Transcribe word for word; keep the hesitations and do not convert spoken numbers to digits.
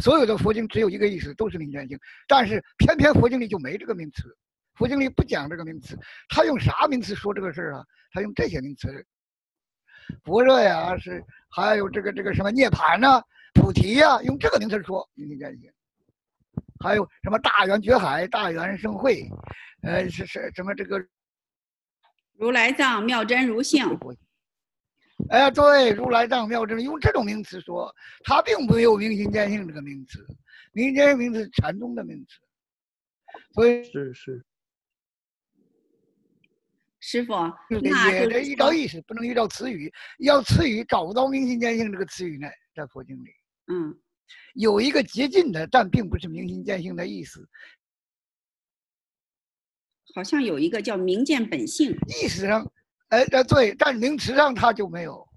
所有的佛经只有一个意思，都是明见性，但是偏偏佛经里就没这个名词，佛经里不讲这个名词，他用啥名词说这个事儿啊？他用这些名词，般若呀，是还有这个这个什么涅槃呐、啊、菩提呀、啊，用这个名词说明见性。还有什么大圆觉海、大圆盛会，呃，是是什么这个如来藏妙真如性。 哎，对，如来藏妙真，用这种名词说，它并没有明心见性这个名词，明心见性名词是禅宗的名词，所以是是。 师傅， 那也得依照意识，不能依照词语，要词语找不到明心见性这个词语呢，在佛经里， 嗯， 有一个接近的，但并不是明心见性的意思。 好像有一个叫明见本性， 意识上，哎，对，但名词上它就没有。